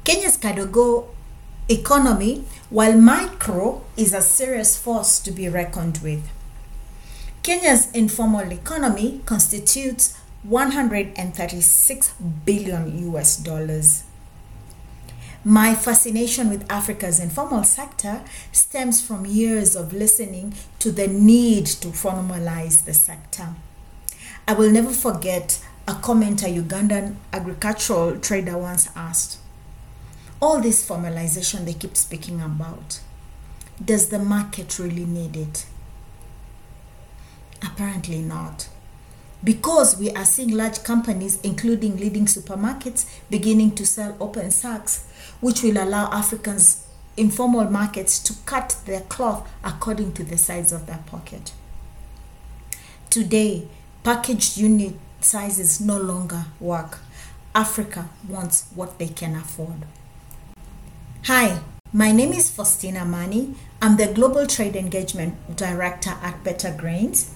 Kenya's Kadogo economy, while micro, is a serious force to be reckoned with. Kenya's informal economy constitutes 136 billion US dollars. My fascination with Africa's informal sector stems from years of listening to the need to formalize the sector. I will never forget a comment a Ugandan agricultural trader once asked. All this formalization they keep speaking about, does the market really need it? Apparently not. Because we are seeing large companies, including leading supermarkets, beginning to sell open sacks, which will allow Africans' informal markets to cut their cloth according to the size of their pocket. Today, packaged unit sizes no longer work. Africa wants what they can afford. Hi, my name is Faustina Mani. I'm the Global Trade Engagement Director at Better Grains,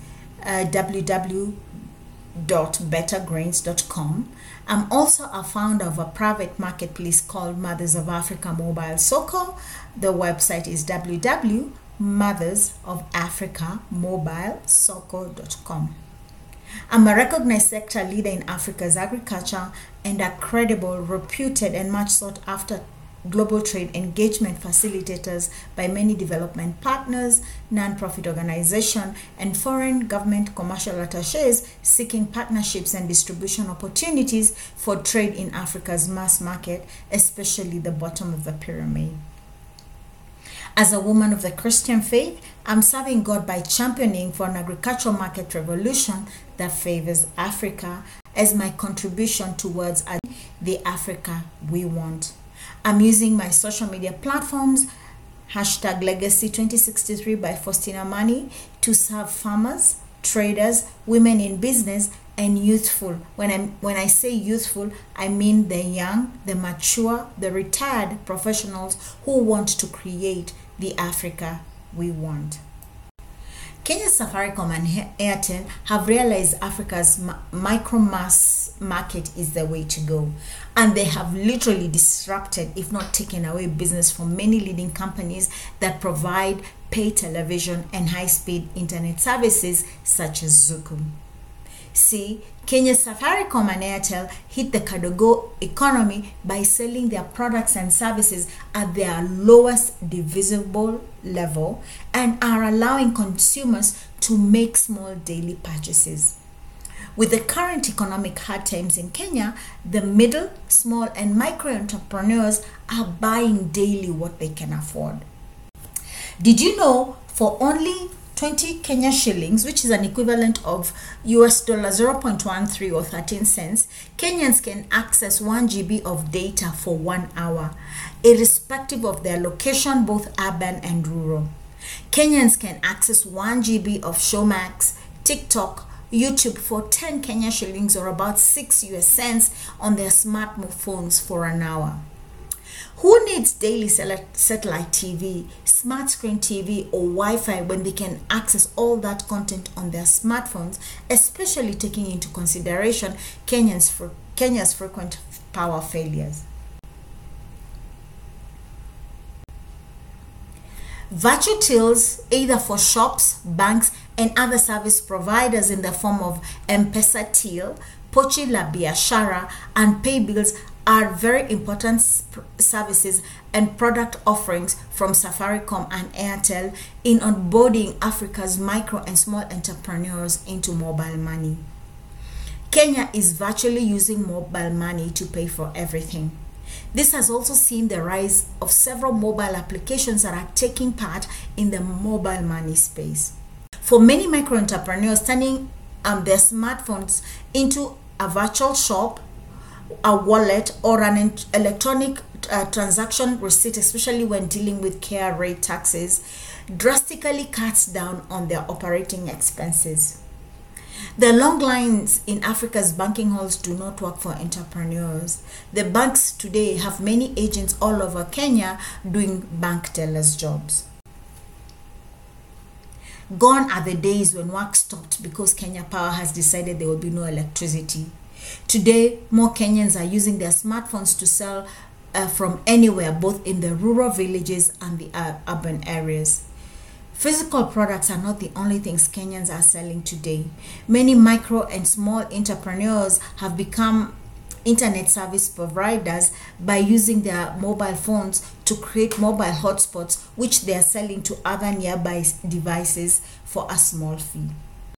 www.bettergrains.com. I'm also a founder of a private marketplace called Mothers of Africa Mobile Soko. The website is www.mothersofafricamobilesoko.com. I'm a recognized sector leader in Africa's agriculture and a credible, reputed, and much sought after global trade engagement facilitators by many development partners, non-profit organizations, and foreign government commercial attaches seeking partnerships and distribution opportunities for trade in Africa's mass market, especially the bottom of the pyramid. As a woman of the Christian faith, I'm serving God by championing for an agricultural market revolution that favors Africa as my contribution towards the Africa we want. I'm using my social media platforms, #Legacy2063 by Faustina Mani, to serve farmers, traders, women in business, and youthful. When I say youthful, I mean the young, the mature, the retired professionals who want to create the Africa we want. Kenya's Safaricom and Airtel have realized Africa's micro-mass market is the way to go. And they have literally disrupted, if not taken away, business from many leading companies that provide pay television and high-speed internet services such as Zuku. See, Kenya's Safaricom and Airtel hit the Kadogo economy by selling their products and services at their lowest divisible level and are allowing consumers to make small daily purchases. With the current economic hard times in Kenya, the middle, small, and micro entrepreneurs are buying daily what they can afford. Did you know for only 20 Kenya shillings, which is an equivalent of US dollar 0.13 or 13 cents, Kenyans can access 1 GB of data for 1 hour, irrespective of their location, both urban and rural. Kenyans can access 1 GB of Showmax, TikTok, YouTube for 10 Kenya shillings or about 6 US cents on their smartphones for an hour. Who needs daily satellite TV, smart screen TV, or Wi-Fi when they can access all that content on their smartphones, especially taking into consideration Kenya's frequent power failures? Virtual tills, either for shops, banks, and other service providers in the form of M-Pesa Till, Pochi la Biashara, and Pay Bills are very important services and product offerings from Safaricom and Airtel in onboarding Africa's micro and small entrepreneurs into mobile money. Kenya is virtually using mobile money to pay for everything. This has also seen the rise of several mobile applications that are taking part in the mobile money space. For many micro entrepreneurs, turning their smartphones into a virtual shop, a wallet, or an electronic transaction receipt, especially when dealing with KRA taxes, drastically cuts down on their operating expenses. The long lines in Africa's banking halls do not work for entrepreneurs. The banks today have many agents all over Kenya doing bank tellers jobs. Gone are the days when work stopped because Kenya Power has decided there will be no electricity. Today, more Kenyans are using their smartphones to sell from anywhere, both in the rural villages and the urban areas. Physical products are not the only things Kenyans are selling today. Many micro and small entrepreneurs have become internet service providers by using their mobile phones to create mobile hotspots, which they are selling to other nearby devices for a small fee.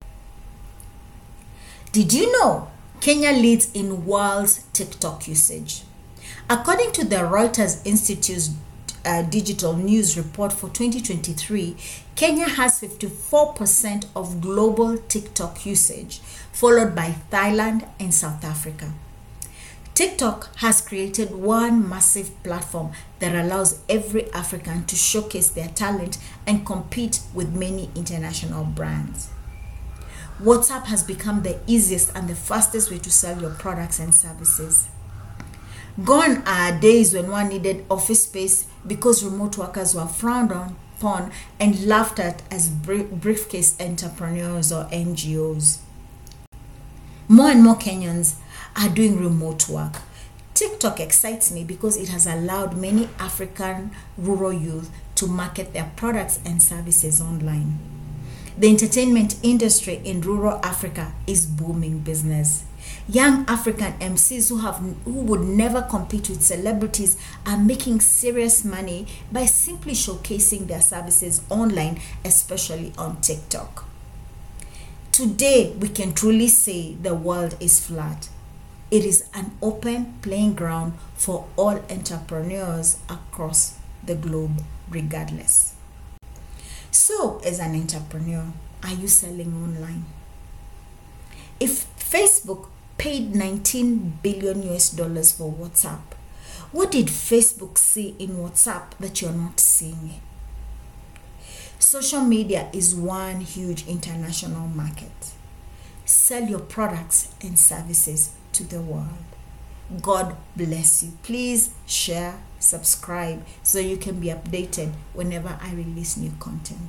Did you know Kenya leads in world's TikTok usage? According to the Reuters Institute's digital news report for 2023, Kenya has 54% of global TikTok usage, followed by Thailand and South Africa. TikTok has created one massive platform that allows every African to showcase their talent and compete with many international brands. WhatsApp has become the easiest and the fastest way to sell your products and services. Gone are days when one needed office space because remote workers were frowned upon and laughed at as briefcase entrepreneurs or NGOs. More and more Kenyans are doing remote work. TikTok excites me because it has allowed many African rural youth to market their products and services online. The entertainment industry in rural Africa is booming business. Young African MCs who would never compete with celebrities are making serious money by simply showcasing their services online, especially on TikTok. Today, we can truly say the world is flat. It is an open playing ground for all entrepreneurs across the globe, regardless. So, as an entrepreneur, are you selling online? If Facebook paid 19 billion US dollars for WhatsApp, what did Facebook see in WhatsApp that you're not seeing? Social media is one huge international market. Sell your products and services to the world. God bless you. Please share, subscribe so you can be updated whenever I release new content.